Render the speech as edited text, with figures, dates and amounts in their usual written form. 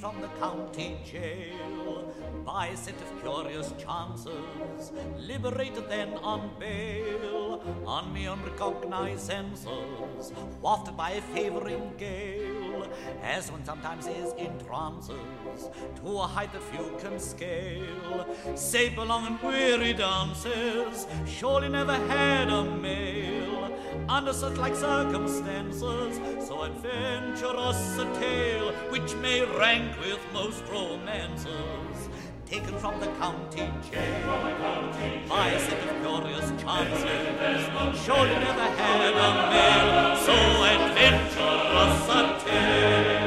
from the county jail by a set of curious chances, liberated then on bail, on me unrecognized senses, wafted by a favouring gale, as one sometimes is in trances, to a height that few can scale, save long and weary dances, surely never had a male, under such like circumstances, so adventurous a tale, which may rank with most romances, taken from the county jail, by a set of curious chances, surely never had a male, so adventurous a tale.